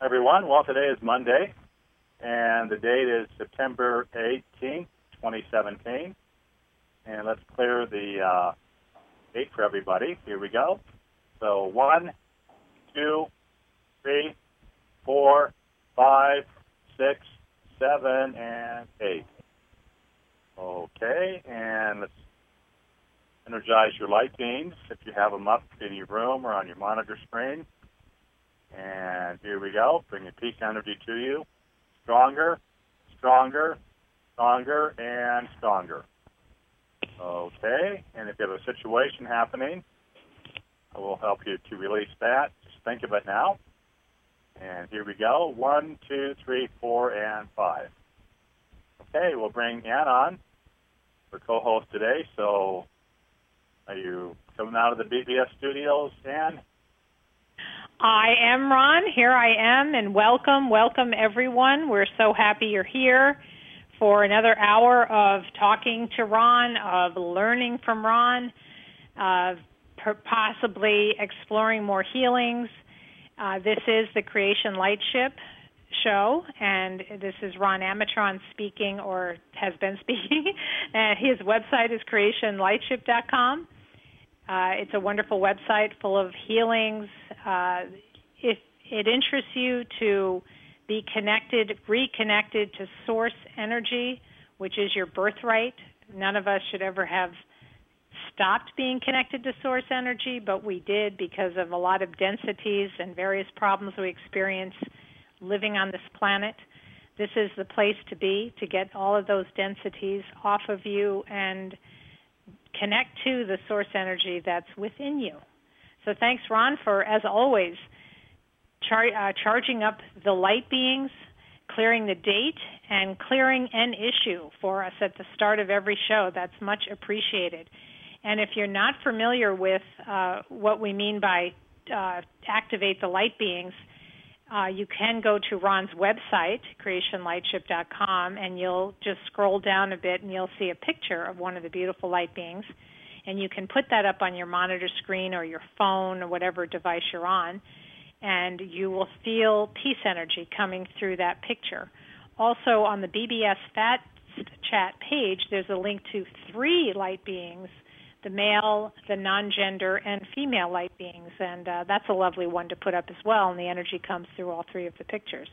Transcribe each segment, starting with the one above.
everyone. Well, today is Monday, and the date is September 18th, 2017. And let's clear the date for everybody. Here we go. So 1, 2, 3, 4, 5, 6, 7, and 8. Okay, and let's energize your light beams if you have them up in your room or on your monitor screen. And here we go. Bring your peak energy to you. Stronger, stronger, stronger, and stronger. Okay, and if you have a situation happening, I will help you to release that. Just think of it now. And here we go. 1, 2, 3, 4, and 5. Okay, we'll bring Ann on for co-host today. So are you coming out of the BBS studios, Ann? I am, Ron. Here I am, and welcome everyone. We're so happy you're here for another hour of talking to Ron, of learning from Ron, of possibly exploring more healings. This is the Creation Lightship show, and this is Ron Amatron speaking, or has been speaking. His website is creationlightship.com. It's a wonderful website full of healings. If it interests you to be connected, reconnected to source energy, which is your birthright. None of us should ever have stopped being connected to source energy, but we did because of a lot of densities and various problems we experience living on this planet. This is the place to be, to get all of those densities off of you and connect to the source energy that's within you. So thanks, Ron, for, as always, charging up the light beings, clearing the date, and clearing an issue for us at the start of every show. That's much appreciated. And if you're not familiar with what we mean by activate the light beings, you can go to Ron's website, creationlightship.com, and you'll just scroll down a bit and you'll see a picture of one of the beautiful light beings. And you can put that up on your monitor screen or your phone or whatever device you're on, and you will feel peace energy coming through that picture. Also, on the BBS Fat Chat page, there's a link to 3 light beings, the male, the non-gender, and female light beings, and that's a lovely one to put up as well, and the energy comes through all 3 of the pictures.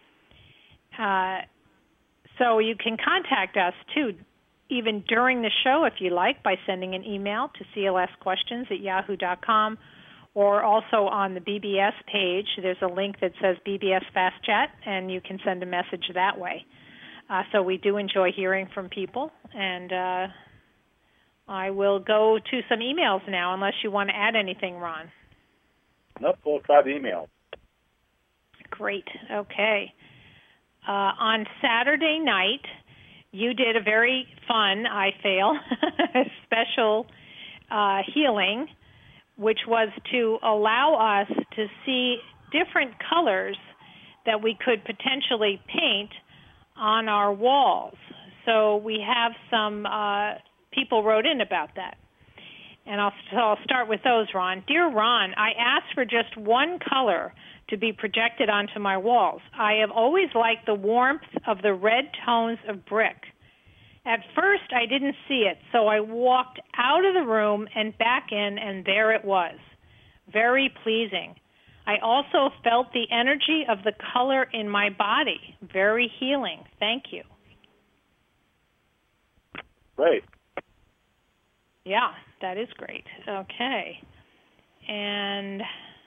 So you can contact us, too, even during the show, if you like, by sending an email to clsquestions@yahoo.com, or also on the BBS page, there's a link that says BBS Fast Chat, and you can send a message that way. So we do enjoy hearing from people, and I will go to some emails now, unless you want to add anything, Ron. Nope, we'll try the email. Great, okay. On Saturday night, you did a very fun, I feel, special healing, which was to allow us to see different colors that we could potentially paint on our walls. So we have some people wrote in about that. And I'll start with those, Ron. Dear Ron, I asked for just one color to be projected onto my walls. I have always liked the warmth of the red tones of brick. At first, I didn't see it, so I walked out of the room and back in, and there it was. Very pleasing. I also felt the energy of the color in my body. Very healing. Thank you. Great. Yeah, that is great. Okay. And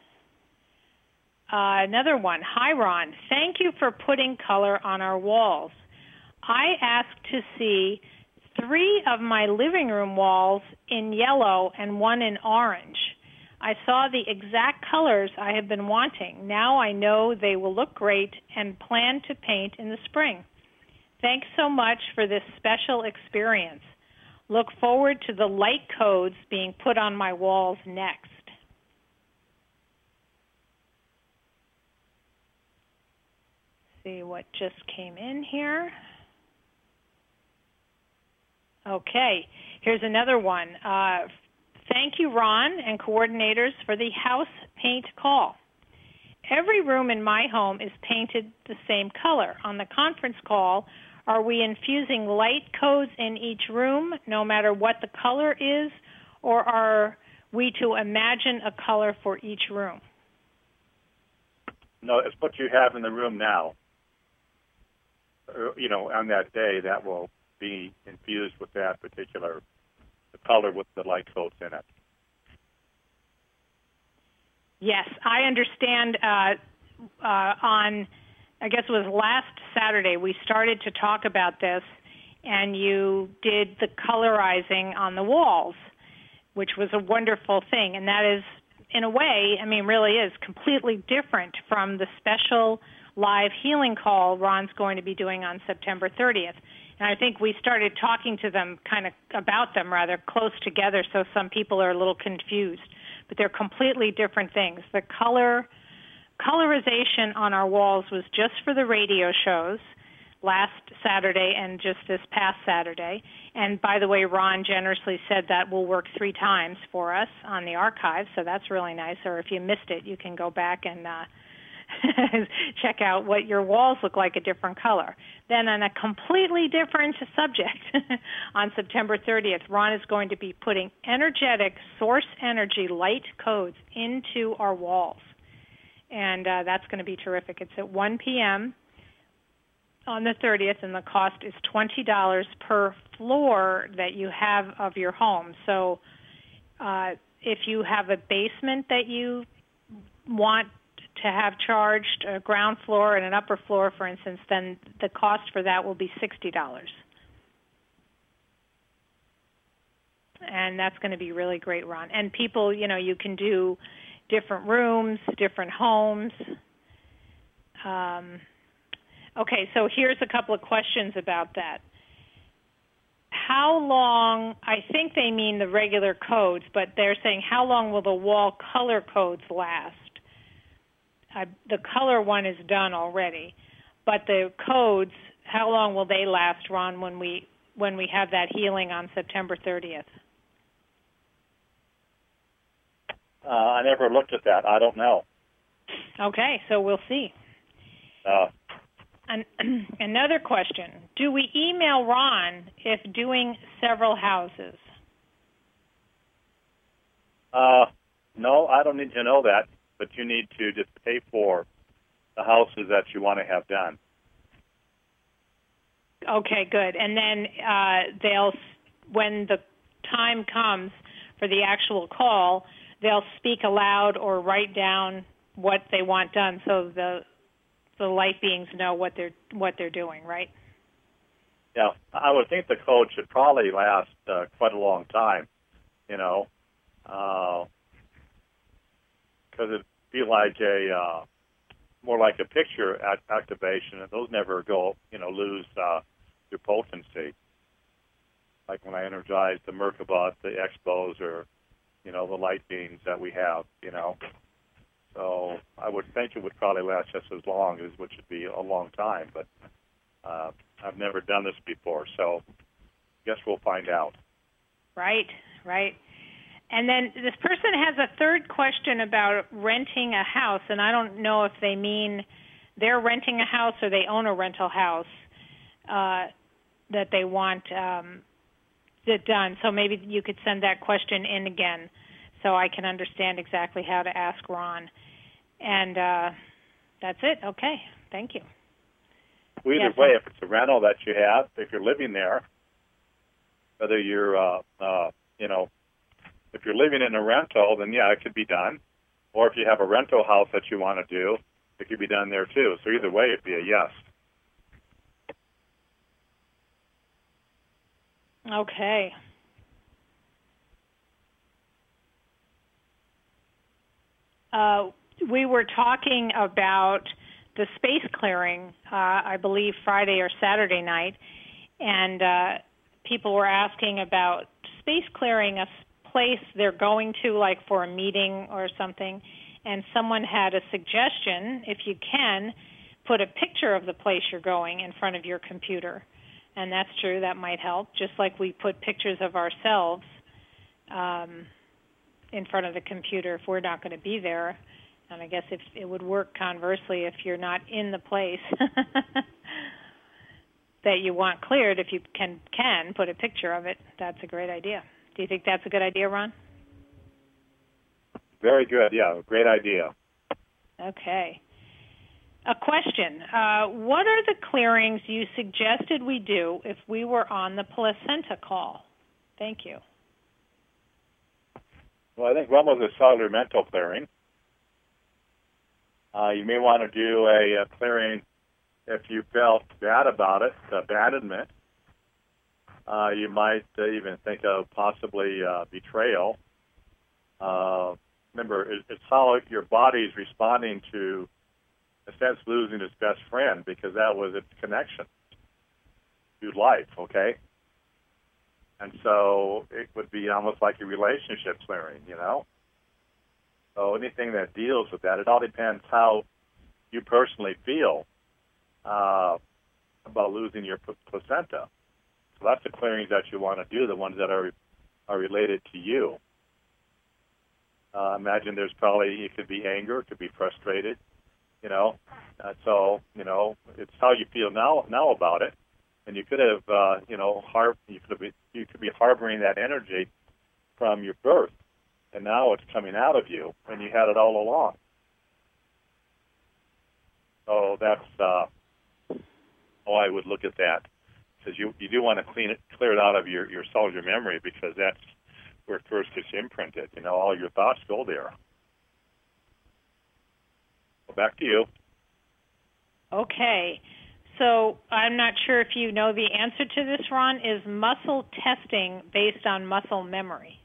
another one. Hi, Ron. Thank you for putting color on our walls. I asked to see 3 of my living room walls in yellow and 1 in orange. I saw the exact colors I have been wanting. Now I know they will look great and plan to paint in the spring. Thanks so much for this special experience. Look forward to the light codes being put on my walls next. See what just came in here. Okay, here's another one. Thank you, Ron, and coordinators for the house paint call. every room in my home is painted the same color. On the conference call, are we infusing light codes in each room, no matter what the color is, or are we to imagine a color for each room? No, it's what you have in the room now. On that day, that will be infused with that particular color with the light codes in it. Yes, I understand. On, I guess it was last Saturday, we started to talk about this, and you did the colorizing on the walls, which was a wonderful thing. And that is, in a way, really is completely different from the special live healing call Ron's going to be doing on September 30th. And I think we started talking to them about them rather close together, so some people are a little confused. But they're completely different things. The colorization on our walls was just for the radio shows last Saturday and just this past Saturday. And by the way, Ron generously said that will work 3 times for us on the archive, so that's really nice. Or if you missed it, you can go back and check out what your walls look like a different color. Then on a completely different subject, on September 30th, Ron is going to be putting energetic source energy light codes into our walls. And that's going to be terrific. It's at 1 p.m. on the 30th, and the cost is $20 per floor that you have of your home. So if you have a basement that you want to have charged, a ground floor and an upper floor, for instance, then the cost for that will be $60. And that's going to be really great, Ron. And people, you can do different rooms, different homes. Okay, so here's a couple of questions about that. How long, I think they mean the regular codes, but they're saying how long will the wall color codes last? The color one is done already, but the codes, how long will they last, Ron, when we have that healing on September 30th? I never looked at that. I don't know. Okay, so we'll see. Another question. Do we email Ron if doing several houses? No, I don't need to know that, but you need to just pay for the houses that you want to have done. Okay, good. And then when the time comes for the actual call, they'll speak aloud or write down what they want done, so the light beings know what they're doing, right? Yeah, I would think the code should probably last quite a long time, because it'd be like more like a picture activation, and those never lose their potency. Like when I energize the Merkabah, the Expos, or the light beams that we have, So I would think it would probably last just as long, which would be a long time. But I've never done this before, so I guess we'll find out. Right. And then this person has a third question about renting a house, and I don't know if they mean they're renting a house or they own a rental house that they want it done. So maybe you could send that question in again so I can understand exactly how to ask Ron. And that's it. Okay. Thank you. Well, either way, if it's a rental that you have, if you're living there, whether you're, if you're living in a rental, then yeah, it could be done. Or if you have a rental house that you want to do, it could be done there too. So either way, it'd be a yes. Okay. We were talking about the space clearing, I believe Friday or Saturday night, and people were asking about space clearing, a place they're going to, like for a meeting or something, and someone had a suggestion, if you can, put a picture of the place you're going in front of your computer. And that's true, that might help, just like we put pictures of ourselves in front of the computer if we're not going to be there. And I guess if it would work conversely if you're not in the place that you want cleared, if you can put a picture of it, that's a great idea. Do you think that's a good idea, Ron? Very good. Yeah, great idea. Okay. A question. What are the clearings you suggested we do if we were on the placenta call? Thank you. Well, I think one was a cellular mental clearing. You may want to do a clearing if you felt bad about it, abandonment. You might even think of possibly betrayal. Remember, it's how your body's responding to, in a sense, losing its best friend, because that was its connection to life, okay? And so it would be almost like a relationship clearing, you know? So anything that deals with that, it all depends how you personally feel about losing your placenta. So that's the clearings that you want to do, the ones that are related to you. Imagine there's probably, it could be anger, it could be frustrated, you know. So, you know, it's how you feel now about it. And you could have, you could be harboring that energy from your birth, and now it's coming out of you, and you had it all along. So that's how I would look at that, because you do want to clear it out of your cellular memory, because that's where it first gets imprinted. You know, all your thoughts go there. So back to you. Okay. So I'm not sure if you know the answer to this, Ron. Is muscle testing based on muscle memory?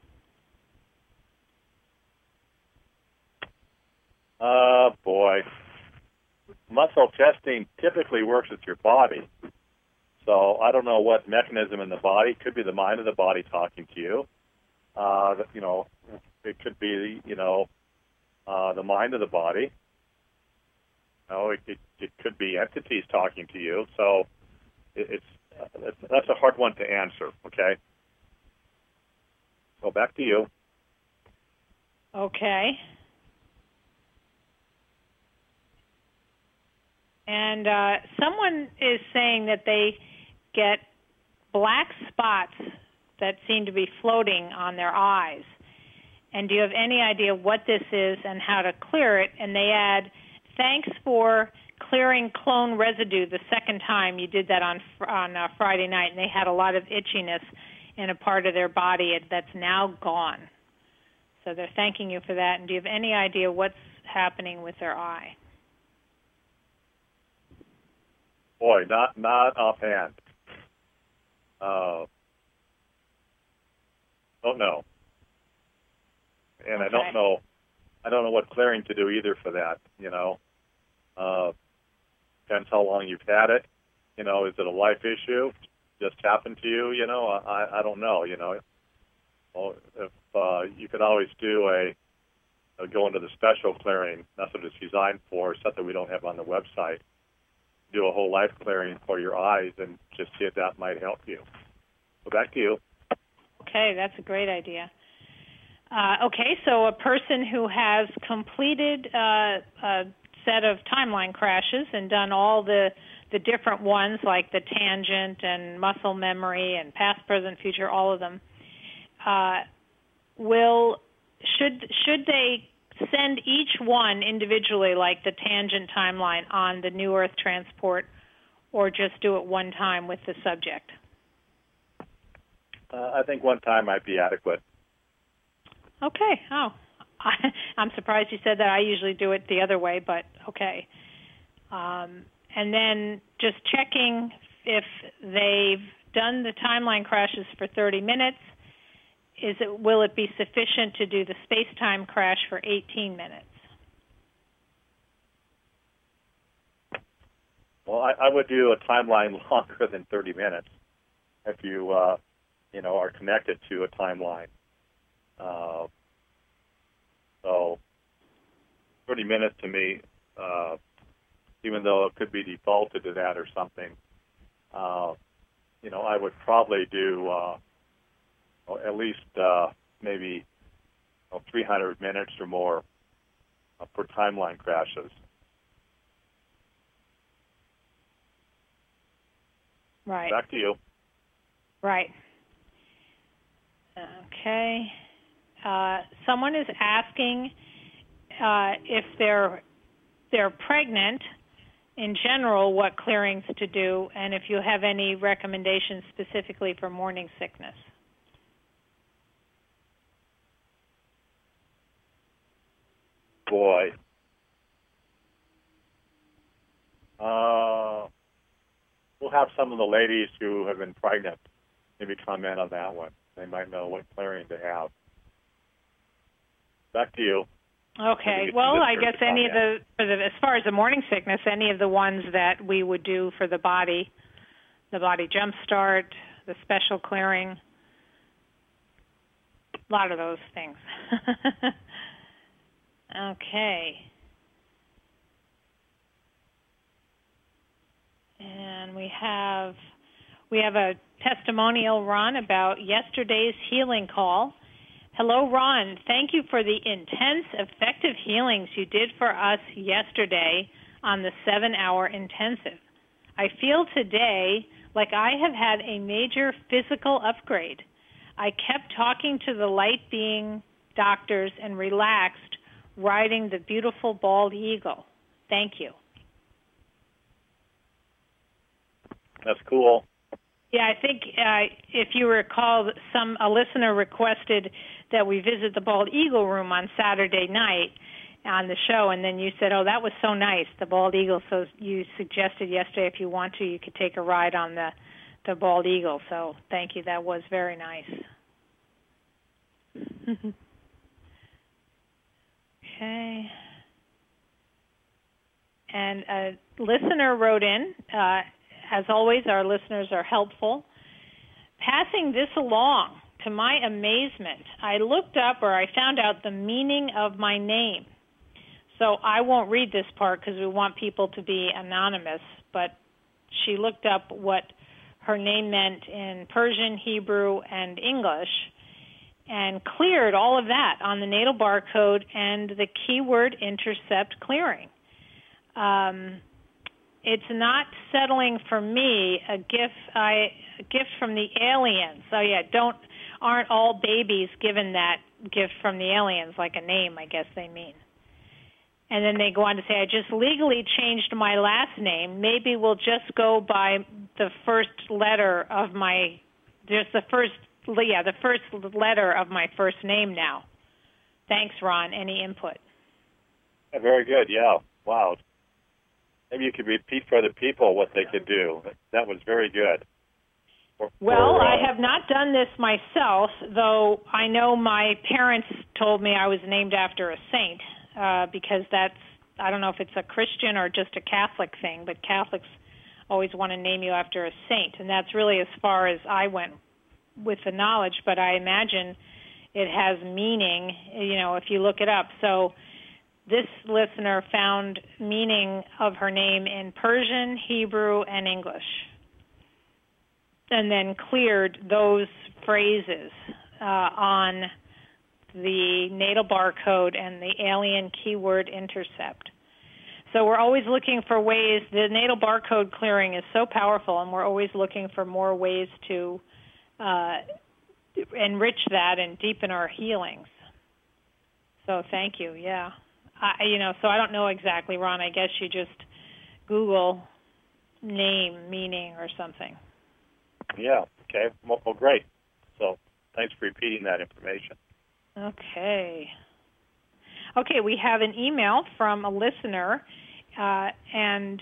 Boy. Muscle testing typically works with your body. So I don't know what mechanism in the body. It could be the mind of the body talking to you. You know, it could be, you know, the mind of the body. You know, it could be entities talking to you. So that's a hard one to answer, okay? So back to you. Okay. And someone is saying that they get black spots that seem to be floating on their eyes. And do you have any idea what this is and how to clear it? And they add, thanks for clearing clone residue the second time you did that on Friday night, and they had a lot of itchiness in a part of their body that's now gone. So they're thanking you for that. And do you have any idea what's happening with their eye? Boy, not offhand. Don't know. And okay. I don't know what clearing to do either for that, you know. Depends how long you've had it. You know, is it a life issue? Just happened to you, you know? I don't know, you know. Well, if you could always do go into the special clearing. That's what it's designed for, stuff that we don't have on the website. Do a whole life clearing for your eyes and just see if that might help you. So back to you. Okay, that's a great idea. Okay, so a person who has completed a set of timeline crashes and done all the different ones, like the tangent and muscle memory and past, present, future, all of them, should they send each one individually, like the tangent timeline, on the New Earth transport, or just do it one time with the subject? I think one time might be adequate. Okay. Oh, I'm surprised you said that. I usually do it the other way, but okay. And then just checking if they've done the timeline crashes for 30 minutes. Will it be sufficient to do the space-time crash for 18 minutes? Well, I would do a timeline longer than 30 minutes if you, are connected to a timeline. So 30 minutes to me, even though it could be defaulted to that or something, I would probably do at least maybe 300 minutes or more for timeline crashes. Right. Back to you. Right. Okay. Someone is asking if they're pregnant in general, what clearings to do, and if you have any recommendations specifically for morning sickness. Boy. We'll have some of the ladies who have been pregnant maybe comment on that one. They might know what clearing to have. Back to you. Okay. Well, I guess any of as far as the morning sickness, any of the ones that we would do for the body jump start, the special clearing, a lot of those things. Okay. And we have a testimonial, Ron, about yesterday's healing call. Hello, Ron. Thank you for the intense, effective healings you did for us yesterday on the 7-hour intensive. I feel today like I have had a major physical upgrade. I kept talking to the light being doctors and relaxed, riding the beautiful bald eagle. Thank you. That's cool. Yeah, I think if you recall, a listener requested that we visit the Bald Eagle room on Saturday night on the show, and then you said, oh, that was so nice, the Bald Eagle. So you suggested yesterday if you want to, you could take a ride on the Bald Eagle. So thank you. That was very nice. Okay. And a listener wrote in, as always, our listeners are helpful. Passing this along, to my amazement, I looked up or I found out the meaning of my name. So I won't read this part because we want people to be anonymous, but she looked up what her name meant in Persian, Hebrew, and English and cleared all of that on the natal barcode and the keyword intercept clearing. It's not settling for me, a gift from the aliens. So yeah, aren't all babies given that gift from the aliens, like a name, I guess they mean. And then they go on to say, I just legally changed my last name. Maybe we'll just go by the first letter of the first letter of my first name now. Thanks, Ron. Any input? Yeah, very good. Yeah. Wow. Maybe you could repeat for other people what they could do. That was very good. I have not done this myself, though I know my parents told me I was named after a saint, because I don't know if it's a Christian or just a Catholic thing, but Catholics always want to name you after a saint, and that's really as far as I went with the knowledge, but I imagine it has meaning, if you look it up. So this listener found meaning of her name in Persian, Hebrew, and English, and then cleared those phrases on the natal barcode and the alien keyword intercept. So we're always looking for ways. The natal barcode clearing is so powerful, and we're always looking for more ways to enrich that and deepen our healings. So thank you. Yeah. So I don't know exactly, Ron. I guess you just Google name, meaning, or something. Yeah. Okay. Well, great. So thanks for repeating that information. Okay. Okay, we have an email from a listener, and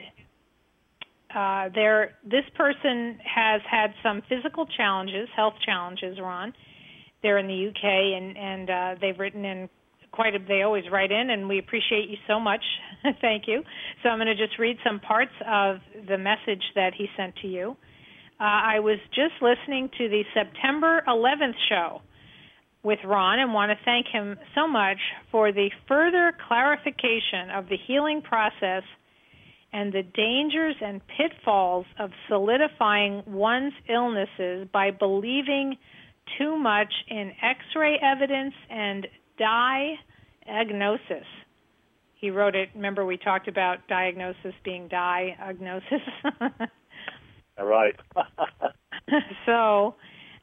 this person has had some physical challenges, health challenges, Ron. They're in the UK, and they've written in they always write in, and we appreciate you so much. Thank you. So I'm going to just read some parts of the message that he sent to you. I was just listening to the September 11th show with Ron and want to thank him so much for the further clarification of the healing process and the dangers and pitfalls of solidifying one's illnesses by believing too much in X-ray evidence and diagnosis. he wrote it. Remember, we talked about diagnosis being diagnosis. All right. So,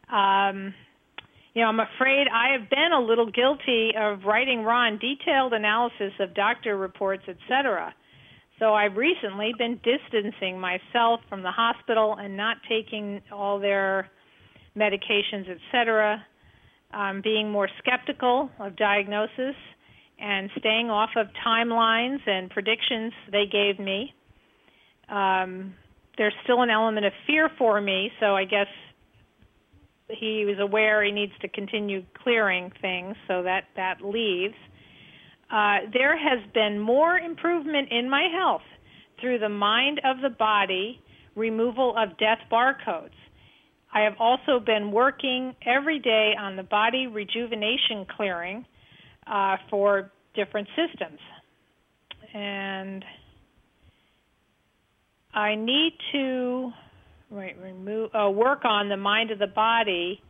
I'm afraid I have been a little guilty of writing Ron detailed analysis of doctor reports, etc. So I've recently been distancing myself from the hospital and not taking all their medications, etc., being more skeptical of diagnosis and staying off of timelines and predictions they gave me. There's still an element of fear for me, so I guess he was aware he needs to continue clearing things, so that leaves. There has been more improvement in my health through the mind of the body removal of death barcodes. I have also been working every day on the body rejuvenation clearing for different systems. And I need to work on the mind of the body.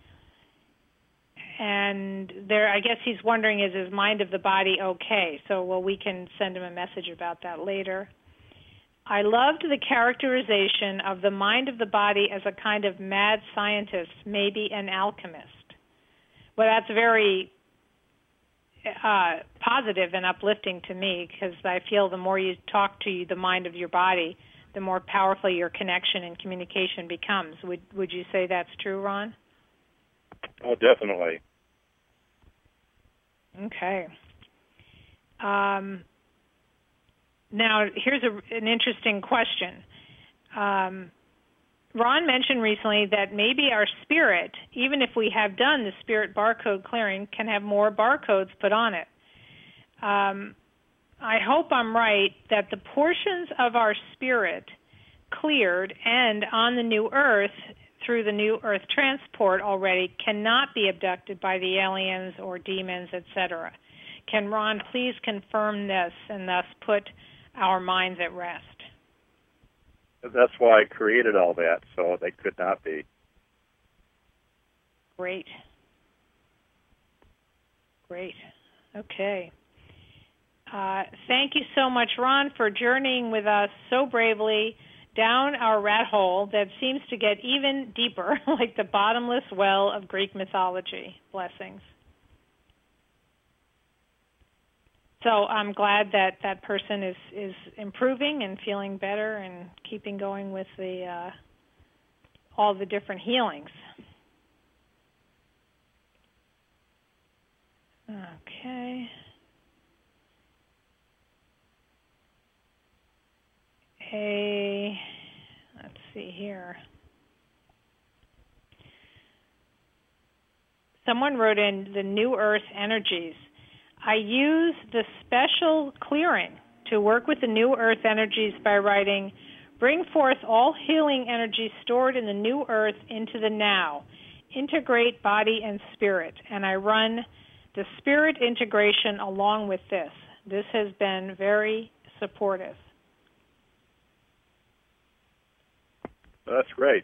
And there, I guess he's wondering, is his mind of the body okay? So, we can send him a message about that later. I loved the characterization of the mind of the body as a kind of mad scientist, maybe an alchemist. Well, that's very positive and uplifting to me, because I feel the more you talk to the mind of your body, the more powerful your connection and communication becomes. Would you say that's true, Ron? Oh, definitely. Okay. Now, here's an interesting question. Ron mentioned recently that maybe our spirit, even if we have done the spirit barcode clearing, can have more barcodes put on it. I hope I'm right that the portions of our spirit cleared and on the new Earth through the new Earth transport already cannot be abducted by the aliens or demons, etc. Can Ron please confirm this and thus put our minds at rest? That's why I created all that, so they could not be. Great. Okay. Thank you so much, Ron, for journeying with us so bravely down our rat hole that seems to get even deeper, like the bottomless well of Greek mythology. Blessings. So I'm glad that that person is improving and feeling better and keeping going with the all the different healings. Okay. Let's see here. Someone wrote in the New Earth energies. I use the special clearing to work with the New Earth energies by writing, bring forth all healing energies stored in the New Earth into the now. Integrate body and spirit. And I run the spirit integration along with this. This has been very supportive. That's great.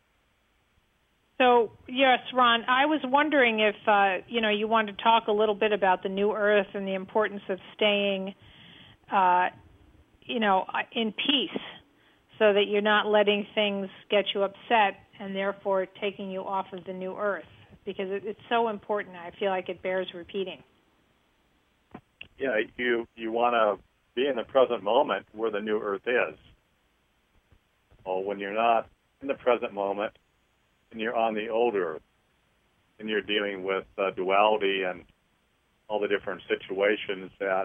So, yes, Ron, I was wondering if, you wanted to talk a little bit about the New Earth and the importance of staying, in peace so that you're not letting things get you upset and therefore taking you off of the New Earth, because it's so important. I feel like it bears repeating. Yeah, you want to be in the present moment where the New Earth is. Well, when you're not in the present moment, and you're on the old Earth, and you're dealing with duality and all the different situations that,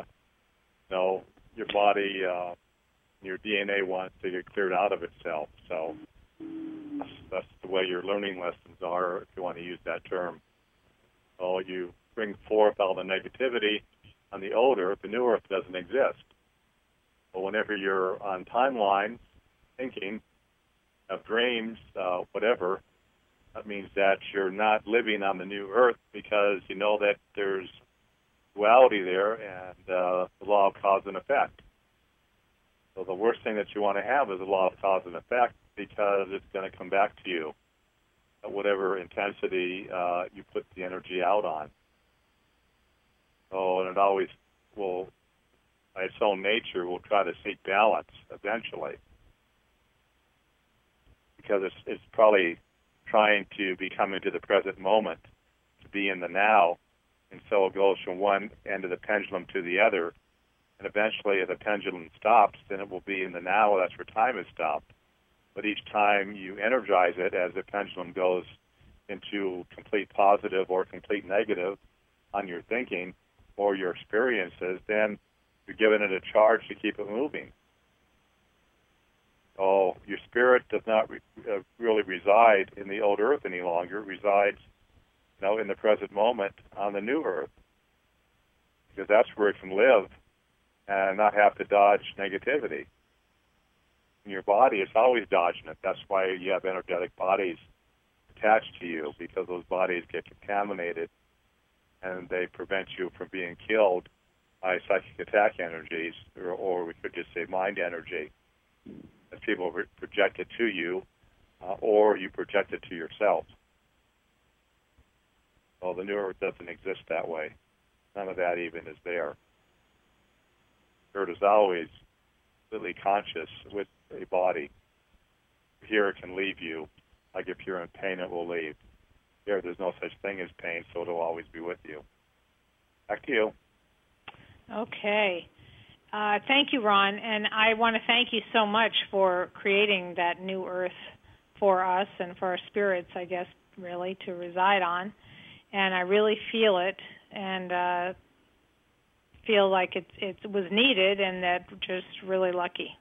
your body, your DNA wants to get cleared out of itself. So that's the way your learning lessons are, if you want to use that term. So you bring forth all the negativity on the old Earth. The New Earth doesn't exist. But whenever you're on timelines, thinking of dreams, whatever, that means that you're not living on the New Earth because you know that there's duality there and the law of cause and effect. So the worst thing that you want to have is the law of cause and effect, because it's going to come back to you at whatever intensity you put the energy out on. So, and it always will by its own nature, will try to seek balance eventually, because it's probably trying to become into the present moment, to be in the now, and so it goes from one end of the pendulum to the other, and eventually if the pendulum stops, then it will be in the now. That's where time has stopped. But each time you energize it as the pendulum goes into complete positive or complete negative on your thinking or your experiences, then you're giving it a charge to keep it moving. So your spirit does not really reside in the old earth any longer. It resides, in the present moment on the new earth, because that's where it can live and not have to dodge negativity. In your body, it's always dodging it. That's why you have energetic bodies attached to you, because those bodies get contaminated and they prevent you from being killed by psychic attack energies, or we could just say mind energy, that people project it to you, or you project it to yourself. Well, the new earth doesn't exist that way. None of that even is there. Spirit is always completely conscious with a body. Here it can leave you. Like if you're in pain, it will leave. Here, there's no such thing as pain, so it'll always be with you. Back to you. Okay. Thank you, Ron. And I want to thank you so much for creating that new earth for us and for our spirits, I guess, really, to reside on. And I really feel it and feel like it was needed, and that just really lucky.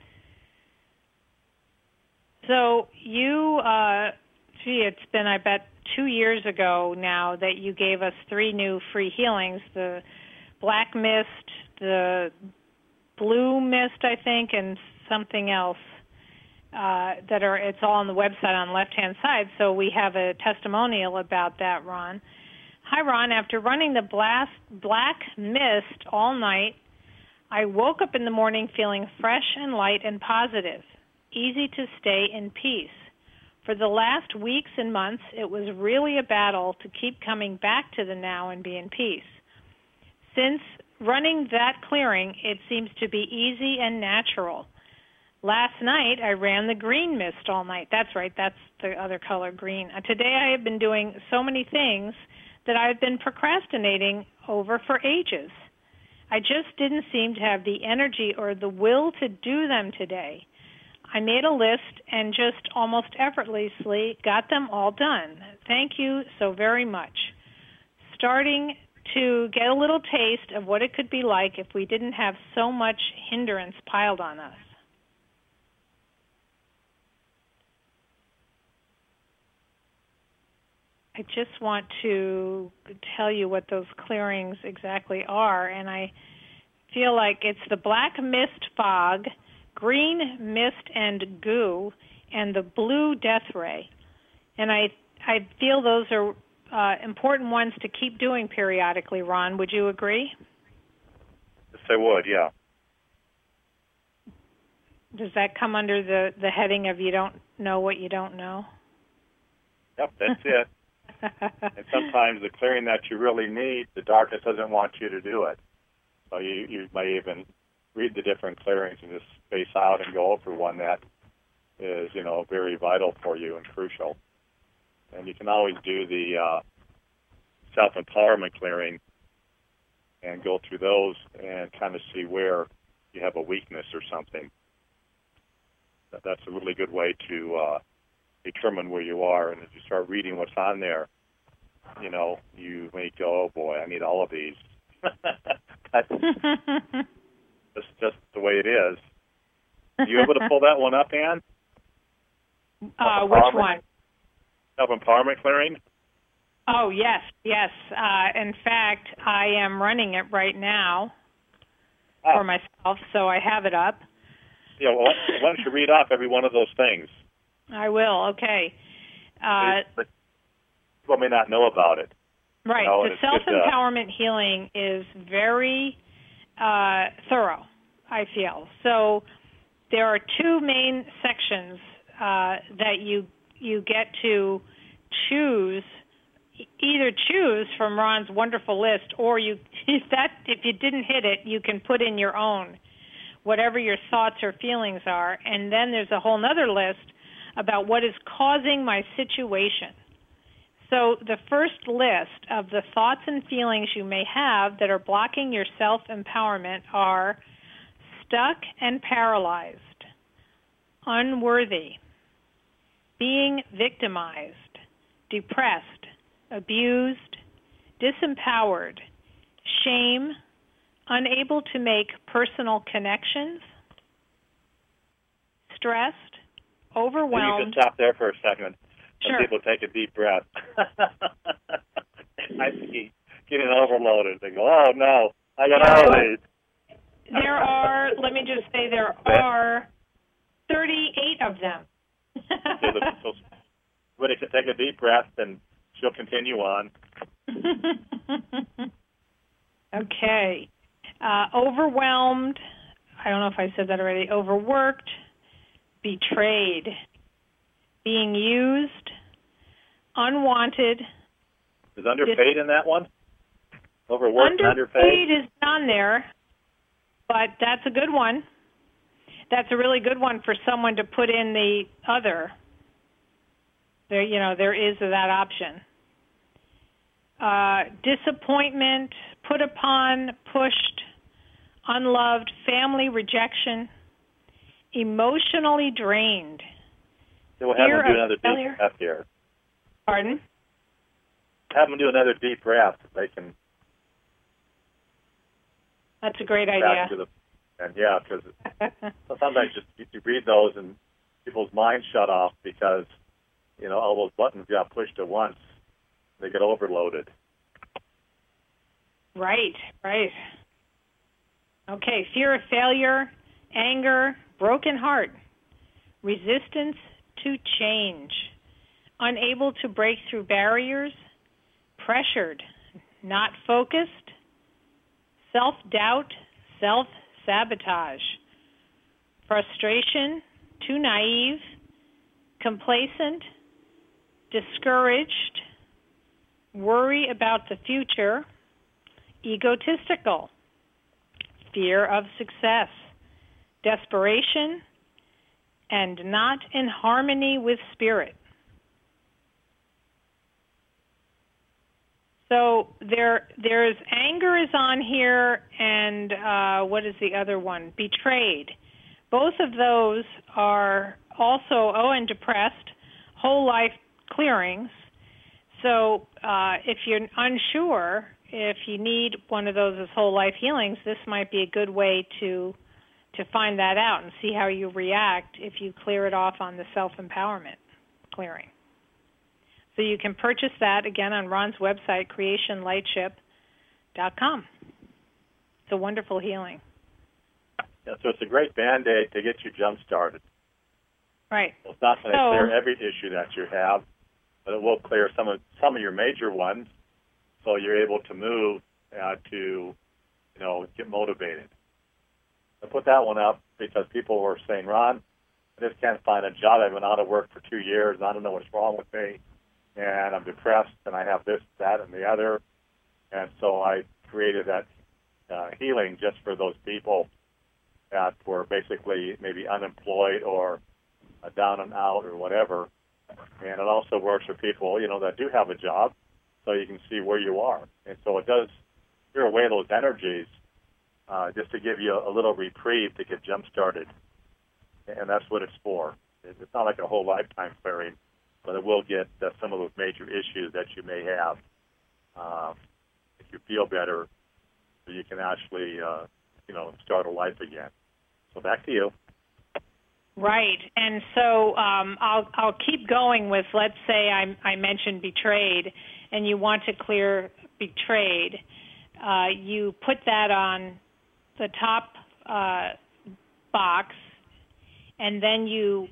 So you, it's been, I bet, 2 years ago now that you gave us 3 new free healings, the black mist, the blue mist, I think, and something else it's all on the website on the left-hand side, so we have a testimonial about that, Ron. Hi, Ron. After running the black mist all night, I woke up in the morning feeling fresh and light and positive, easy to stay in peace. For the last weeks and months, it was really a battle to keep coming back to the now and be in peace. Since running that clearing, it seems to be easy and natural. Last night, I ran the green mist all night. That's right, that's the other color, green. Today, I have been doing so many things that I've been procrastinating over for ages. I just didn't seem to have the energy or the will to do them today. I made a list and just almost effortlessly got them all done. Thank you so very much. Starting to get a little taste of what it could be like if we didn't have so much hindrance piled on us. I just want to tell you what those clearings exactly are, and I feel like it's the black mist fog, green mist and goo, and the blue death ray. And I feel those are important ones to keep doing periodically, Ron. Would you agree? Yes, I would, yeah. Does that come under the heading of you don't know what you don't know? Yep, that's it. And sometimes the clearing that you really need, the darkness doesn't want you to do it. So you may even read the different clearings and just space out and go over one that is, very vital for you and crucial. And you can always do the self-empowerment clearing and go through those and kind of see where you have a weakness or something. That's a really good way to determine where you are. And as you start reading what's on there, you may go, oh boy, I need all of these. That's just the way it is. Are you able to pull that one up, Ann? Which one? Self-empowerment clearing? Oh, yes. In fact, I am running it right now for myself, so I have it up. Yeah, well, why don't you read off every one of those things? I will, okay. People may not know about it. Right. The self-empowerment healing is very thorough, I feel. So there are 2 main sections that you get to choose either choose from Ron's wonderful list, or if you didn't hit it, you can put in your own, whatever your thoughts or feelings are. And then there's a whole other list about what is causing my situation. So the first list of the thoughts and feelings you may have that are blocking your self-empowerment are stuck and paralyzed, unworthy, being victimized, depressed, abused, disempowered, shame, unable to make personal connections, stressed, overwhelmed. Maybe you just stop there for a second. Some Sure. people take a deep breath. I see getting overloaded. They go, oh, no, I got all these. There are, let me just say, there are 38 of them. So somebody can take a deep breath, and she'll continue on. Okay. Overwhelmed. I don't know if I said that already. Overworked. Betrayed. Being used. Unwanted. Is underpaid in that one? Overworked and underpaid? Underpaid is on there, but that's a good one. That's a really good one for someone to put in the other. There is that option. Disappointment, put upon, pushed, unloved, family rejection, emotionally drained. So we'll have them do another deep breath here. Pardon? Have them do another deep breath. They can. That's a great idea. Because sometimes you read those and people's minds shut off because all those buttons got pushed at once. They get overloaded. Right. Okay, fear of failure, anger, broken heart, resistance to change, unable to break through barriers, pressured, not focused, self-doubt, self-sabotage, frustration, too naive, complacent, discouraged, worry about the future, egotistical, fear of success, desperation, and not in harmony with spirit. So there's anger is on here, and what is the other one? Betrayed. Both of those are also, and depressed, whole life clearings. So if you're unsure, if you need one of those as whole life healings, this might be a good way to find that out and see how you react if you clear it off on the self-empowerment clearing. So you can purchase that, again, on Ron's website, creationlightship.com. It's a wonderful healing. Yeah, so it's a great Band-Aid to get you jump-started. Right. Well, it's not going to clear every issue that you have, but it will clear some of your major ones, so you're able to move to get motivated. I put that one up because people were saying, Ron, I just can't find a job. I've been out of work for 2 years, and I don't know what's wrong with me. And I'm depressed, and I have this, that, and the other. And so I created that healing just for those people that were basically maybe unemployed or down and out or whatever. And it also works for people, that do have a job, so you can see where you are. And so it does clear away those energies just to give you a little reprieve to get jump-started. And that's what it's for. It's not like a whole lifetime clearing, but it will get some of those major issues that you may have if you feel better, so you can actually, start a life again. So back to you. Right, and so I'll keep going with, let's say I mentioned betrayed, and you want to clear betrayed. You put that on the top box, and then you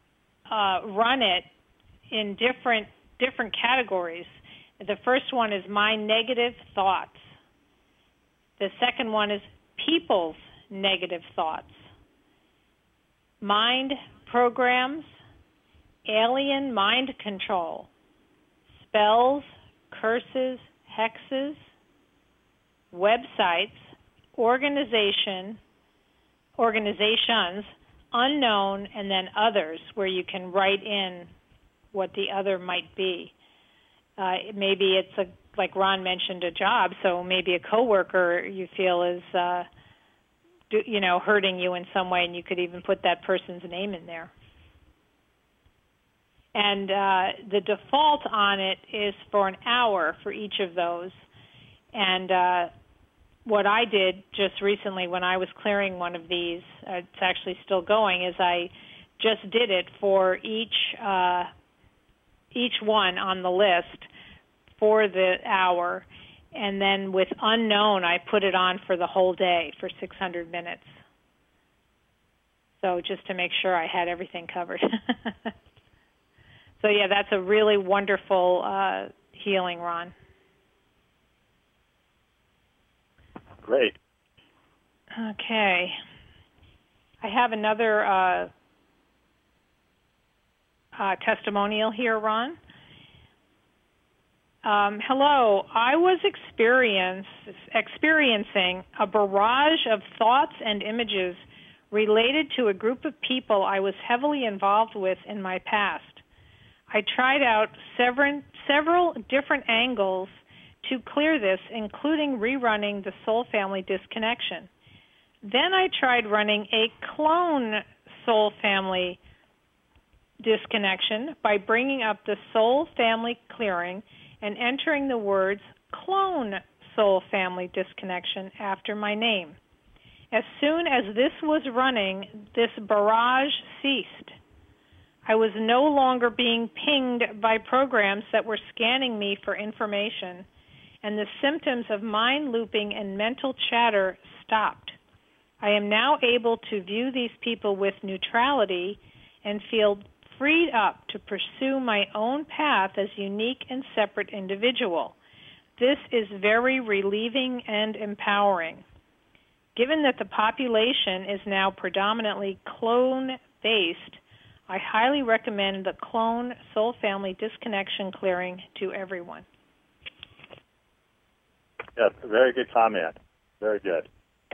run it in different categories. The first one is my negative thoughts. The second one is people's negative thoughts. Mind programs, alien mind control, spells, curses, hexes, websites, organizations, unknown, and then others, where you can write in what the other might be. Maybe it's like Ron mentioned, a job, so maybe a coworker you feel is hurting you in some way, and you could even put that person's name in there. And the default on it is for an hour for each of those. And what I did just recently when I was clearing one of these, it's actually still going, is I just did it for each one on the list for the hour. And then with unknown, I put it on for the whole day for 600 minutes. So just to make sure I had everything covered. So, yeah, that's a really wonderful healing, Ron. Great. Okay. I have another testimonial here, Ron. Hello. I was experiencing a barrage of thoughts and images related to a group of people I was heavily involved with in my past. I tried out several different angles to clear this, including rerunning the soul family disconnection. Then I tried running a clone soul family disconnection by bringing up the soul family clearing and entering the words clone soul family disconnection after my name. As soon as this was running, this barrage ceased. I was no longer being pinged by programs that were scanning me for information, and the symptoms of mind looping and mental chatter stopped. I am now able to view these people with neutrality and feel freed up to pursue my own path as unique and separate individual. This is very relieving and empowering. Given that the population is now predominantly clone-based, I highly recommend the clone soul family disconnection clearing to everyone. Yes, very good comment. Very good.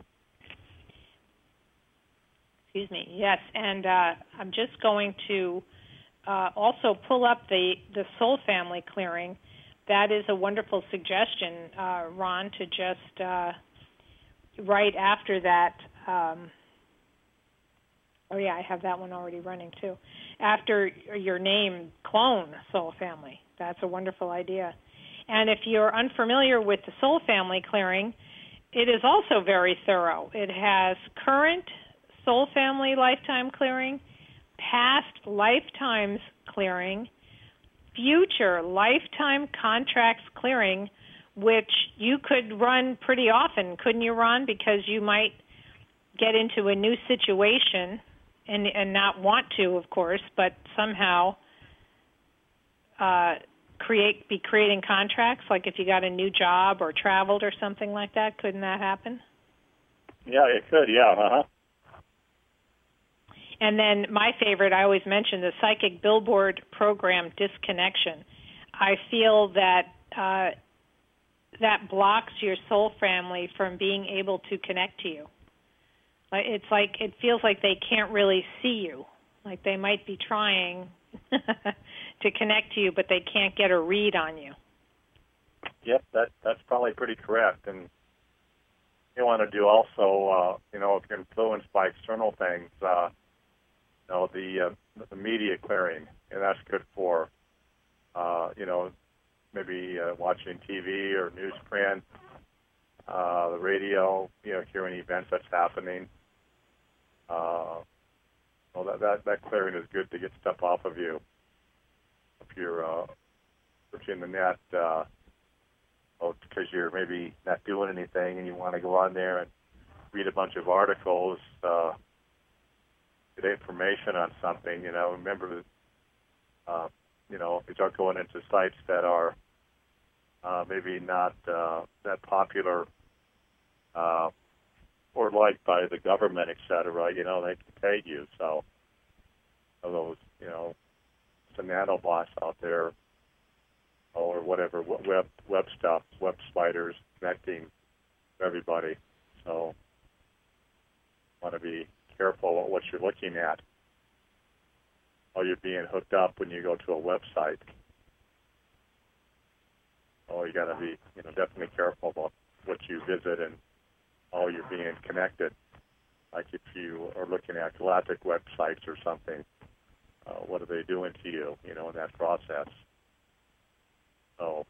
Excuse me. Yes, and I'm just going to also pull up the soul family clearing. That is a wonderful suggestion, Ron, to just right after that. I have that one already running too. After your name, clone soul family. That's a wonderful idea. And if you're unfamiliar with the soul family clearing, it is also very thorough. It has current soul family lifetime clearing, past lifetimes clearing, future lifetime contracts clearing, which you could run pretty often, couldn't you, Ron? Because you might get into a new situation and not want to, of course, but somehow be creating contracts, like if you got a new job or traveled or something like that. Couldn't that happen? Yeah, it could, yeah. Uh-huh. And then my favorite, I always mention the Psychic Billboard Program disconnection. I feel that that blocks your soul family from being able to connect to you. It's like it feels like they can't really see you. Like they might be trying to connect to you, but they can't get a read on you. Yep, that's probably pretty correct. And you want to do also, if you're influenced by external things, the media clearing, and that's good for, maybe watching TV or newsprint, the radio, hearing events that's happening. That clearing is good to get stuff off of you. If you're searching the net, because you're maybe not doing anything and you want to go on there and read a bunch of articles, get information on something, remember that, if you start going into sites that are maybe not that popular or liked by the government, et cetera, they can pay you. So those, some nanobots out there, or whatever web stuff, web spiders connecting everybody. So want to be careful what you're looking at. Or you're being hooked up when you go to a website. Oh, you got to be, definitely careful about what you visit and how you're being connected. Like if you are looking at galactic websites or something, what are they doing to you, in that process? So,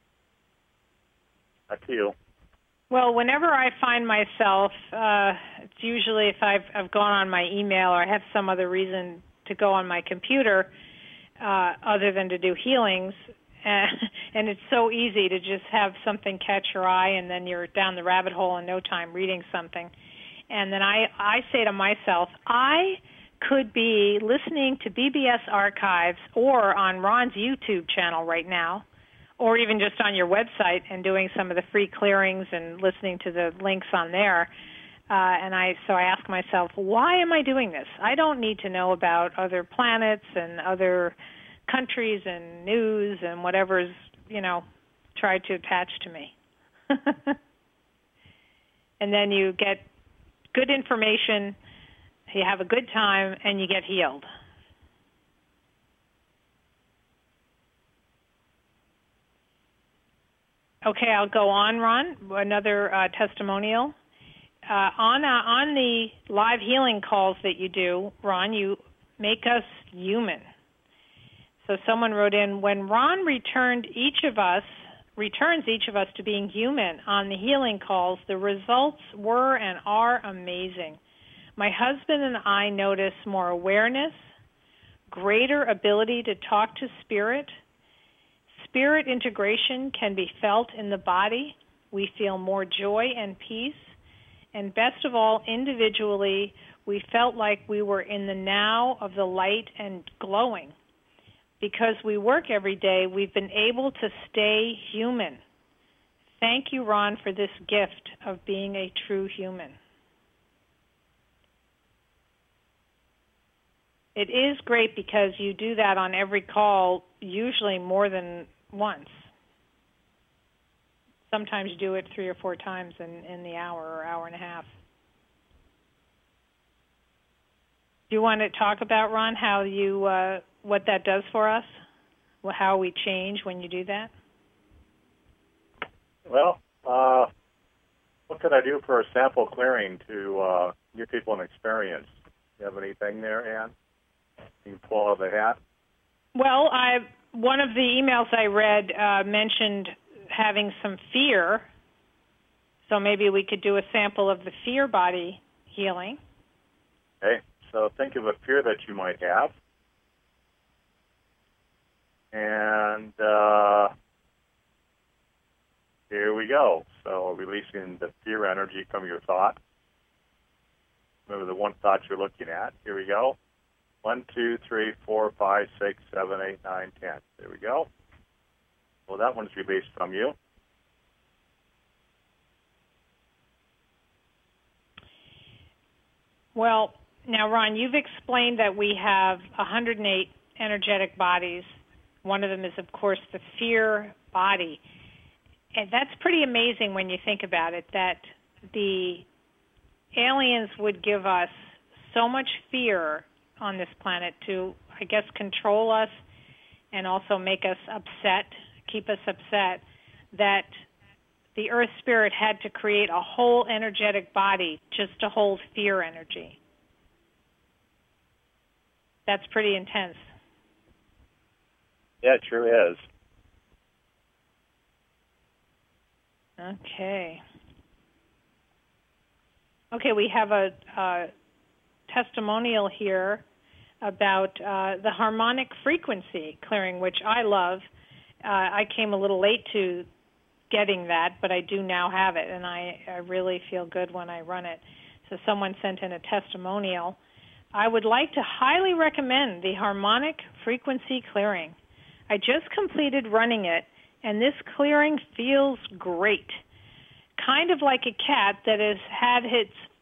back to you. Well, whenever I find myself, it's usually if I've gone on my email or I have some other reason to go on my computer other than to do healings, and it's so easy to just have something catch your eye and then you're down the rabbit hole in no time reading something. And then I say to myself, I could be listening to BBS archives or on Ron's YouTube channel right now, or even just on your website and doing some of the free clearings and listening to the links on there. So I ask myself, why am I doing this? I don't need to know about other planets and other countries and news and whatever's, tried to attach to me. And then you get good information, you have a good time, and you get healed. Okay, I'll go on, Ron. Another testimonial. On the live healing calls that you do, Ron, you make us human. So someone wrote in, when Ron returns each of us to being human on the healing calls, the results were and are amazing. My husband and I notice more awareness, greater ability to talk to spirit. Spirit integration can be felt in the body. We feel more joy and peace. And best of all, individually, we felt like we were in the now of the light and glowing. Because we work every day, we've been able to stay human. Thank you, Ron, for this gift of being a true human. It is great because you do that on every call, usually more than once. Sometimes you do it 3 or 4 times in the hour or hour and a half. Do you want to talk about, Ron, how you what that does for us? How we change when you do that? Well, what could I do for a sample clearing to give people an experience? You have anything there, Ann? You can pull out of the hat. Well, one of the emails I read mentioned having some fear, so maybe we could do a sample of the fear body healing. Okay, so think of a fear that you might have, and here we go. So releasing the fear energy from your thought. Remember the one thought you're looking at. Here we go. 1, 2, 3, 4, 5, 6, 7, 8, 9, 10. There we go. Well, that one's released from you. Well, now, Ron, you've explained that we have 108 energetic bodies. One of them is, of course, the fear body. And that's pretty amazing when you think about it, that the aliens would give us so much fear on this planet to, I guess, control us and also make us upset, keep us upset, that the Earth Spirit had to create a whole energetic body just to hold fear energy. That's pretty intense. Yeah, it sure is. Okay. Okay, we have a testimonial here about the harmonic frequency clearing, which I love. I came a little late to getting that, but I do now have it, and I really feel good when I run it. So someone sent in a testimonial. I would like to highly recommend the harmonic frequency clearing. I just completed running it, and this clearing feels great. Kind of like a cat that has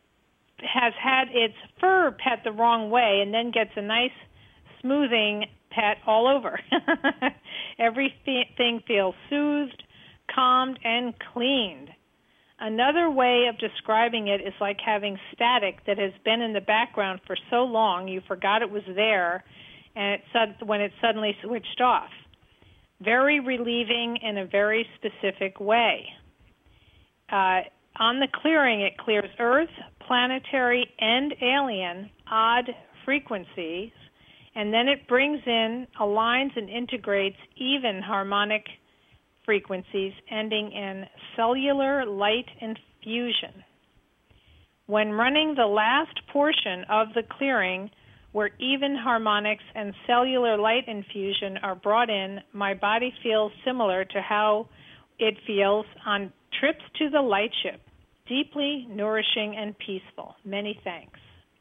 had its fur pet the wrong way and then gets a nice smoothing pet all over. Everything feels soothed, calmed, and cleaned. Another way of describing it is like having static that has been in the background for so long you forgot it was there, and when it suddenly switched off. Very relieving in a very specific way. On the clearing, it clears Earth, planetary, and alien odd frequencies, and then it brings in, aligns, and integrates even harmonic frequencies ending in cellular light infusion. When running the last portion of the clearing, where even harmonics and cellular light infusion are brought in, my body feels similar to how it feels on trips to the light ship, deeply nourishing and peaceful. Many thanks.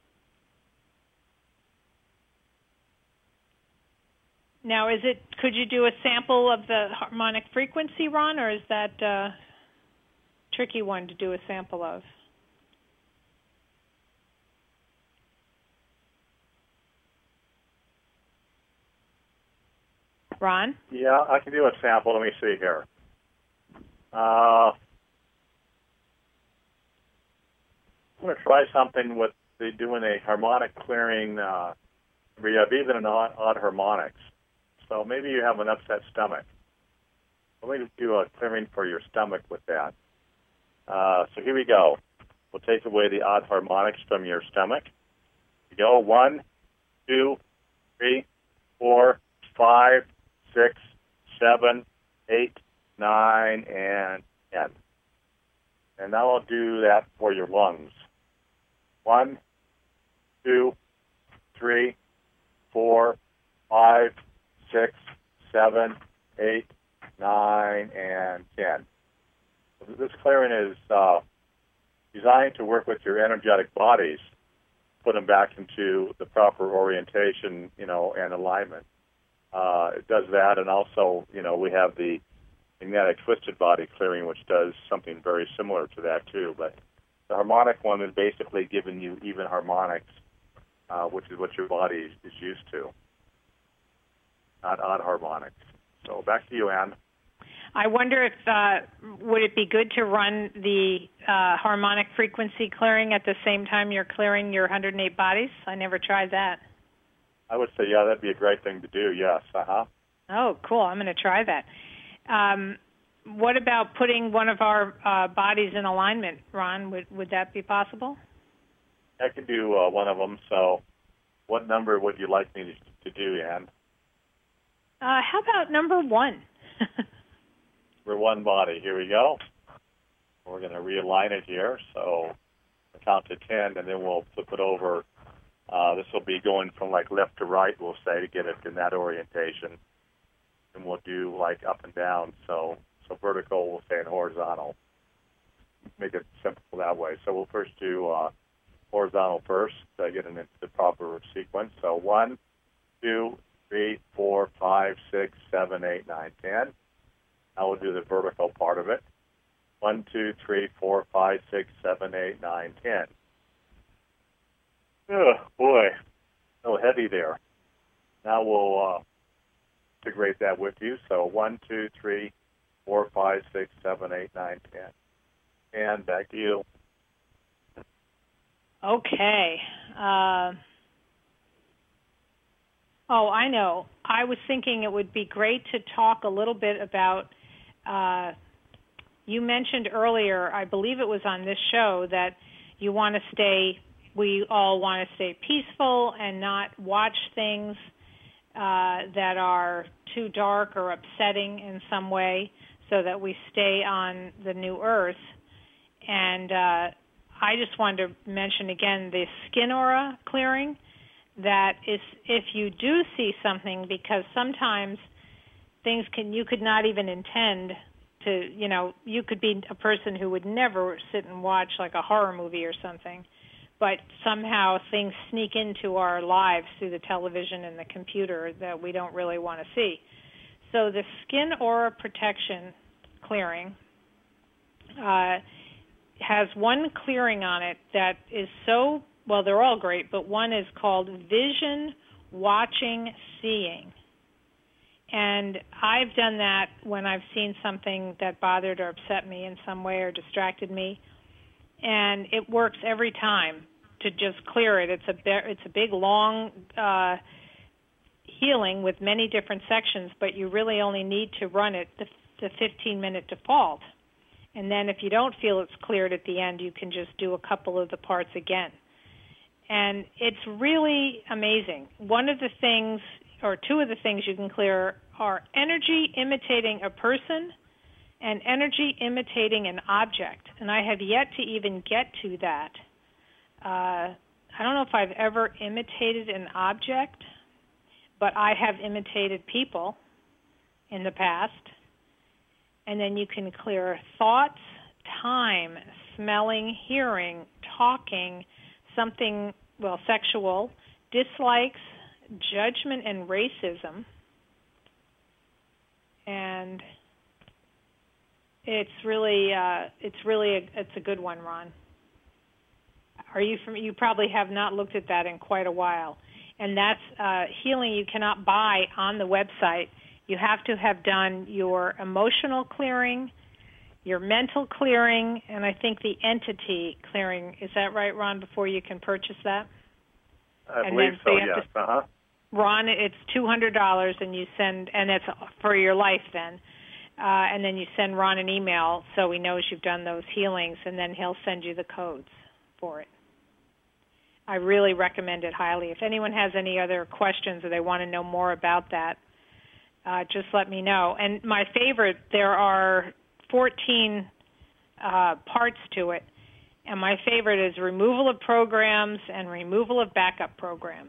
Now, could you do a sample of the harmonic frequency, Ron, or is that a tricky one to do a sample of? Ron? Yeah, I can do a sample. Let me see here. I'm going to try something with doing a harmonic clearing. We have even and odd harmonics. So maybe you have an upset stomach. Let me do a clearing for your stomach with that. So here we go. We'll take away the odd harmonics from your stomach. You go 1, 2, 3, 4, 5, 6, 7, 8, 9, and 10. And now I'll do that for your lungs. 1, 2, 3, 4, 5, 6, 7, 8, 9, and 10. This clearing is designed to work with your energetic bodies, put them back into the proper orientation, and alignment. It does that, and also, we have the magnetic twisted body clearing, which does something very similar to that too. But the harmonic one is basically giving you even harmonics, which is what your body is used to, not odd harmonics. So back to you, Anne. I wonder if would it be good to run the harmonic frequency clearing at the same time you're clearing your 108 bodies? I never tried that. I would say, yeah, that'd be a great thing to do, yes. Oh, cool. I'm going to try that. What about putting one of our bodies in alignment, Ron? Would that be possible? I can do one of them. So what number would you like me to do, Anne? How about number 1? We're one body. Here we go. We're going to realign it here. So I'll count to 10, and then we'll flip it over. This will be going from like left to right, we'll say, to get it in that orientation. And we'll do like up and down. So vertical, we'll say, and horizontal. Make it simple that way. So we'll first do horizontal first, so get it into the proper sequence. So 1, 2, 3, 4, 5, 6, 7, 8, 9, 10. Now we'll do the vertical part of it. 1, 2, 3, 4, 5, 6, 7, 8, 9, 10. Oh, boy, a little heavy there. Now we'll integrate that with you. So 1, 2, 3, 4, 5, 6, 7, 8, 9, 10. And back to you. Okay. Oh, I know. I was thinking it would be great to talk a little bit about, you mentioned earlier, I believe it was on this show, that we all want to stay peaceful and not watch things that are too dark or upsetting in some way, so that we stay on the new earth. And I just wanted to mention again the skin aura clearing. That is, if you do see something, because sometimes you could not even intend to, you could be a person who would never sit and watch like a horror movie or something, but somehow things sneak into our lives through the television and the computer that we don't really want to see. So the skin aura protection clearing has one clearing on it that is well, they're all great, but one is called Vision Watching Seeing. And I've done that when I've seen something that bothered or upset me in some way or distracted me, and it works every time to just clear it. It's a big, long healing with many different sections, but you really only need to run it the 15-minute default. And then if you don't feel it's cleared at the end, you can just do a couple of the parts again. And it's really amazing. One of the things, or two of the things you can clear are energy imitating a person and energy imitating an object. And I have yet to even get to that. I don't know if I've ever imitated an object, but I have imitated people in the past. And then you can clear thoughts, time, smelling, hearing, talking, something, sexual, dislikes, judgment, and racism. And it's a good one, Ron. You probably have not looked at that in quite a while. And that's healing you cannot buy on the website. You have to have done your emotional clearing, your mental clearing, and I think the entity clearing. Is that right, Ron, before you can purchase that? I believe so, yes. Ron, it's $200, and you send, and it's for your life then. And then you send Ron an email so he knows you've done those healings, and then he'll send you the codes for it. I really recommend it highly. If anyone has any other questions or they want to know more about that, just let me know. And my favorite, there are 14 parts to it, and my favorite is removal of programs and removal of backup programs.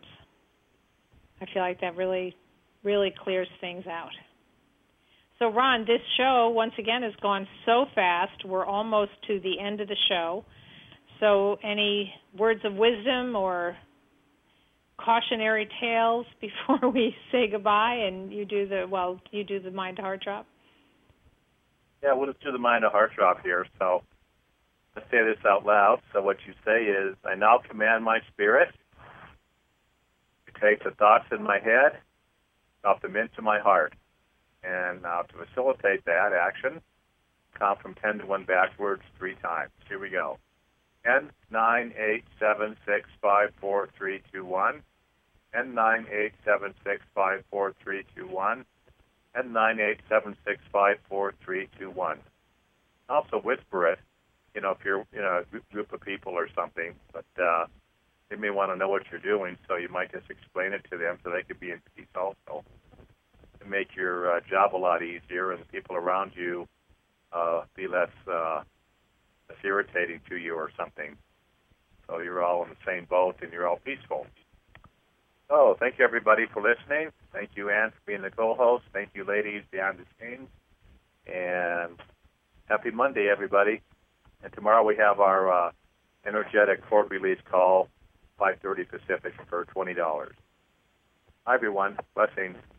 I feel like that really, really clears things out. So, Ron, this show, once again, has gone so fast. We're almost to the end of the show. So any words of wisdom or cautionary tales before we say goodbye and you do the mind to heart drop? Yeah, we'll just do the mind to heart drop here. So let's say this out loud. So what you say is, I now command my spirit to take the thoughts in my head, drop them into my heart. And now to facilitate that action, count from 10 to 1 backwards 3 times. Here we go. 10, 9, 8, 7, 6, 5, 4, 3, 2, 1. 10, 9, 8, 7, 6, 5, 4, 3, 2, 1. 10, 9, 8, 7, 6, 5, 4, 3, 2, 1. Also whisper it, if you're in a group of people or something, but they may want to know what you're doing, so you might just explain it to them so they could be in peace also. To make your job a lot easier and the people around you be less irritating to you or something. So you're all in the same boat and you're all peaceful. So thank you, everybody, for listening. Thank you, Ann, for being the co-host. Thank you, ladies, behind the scenes. And happy Monday, everybody. And tomorrow we have our energetic cord release call, 5:30 Pacific, for $20. Hi, everyone. Blessings.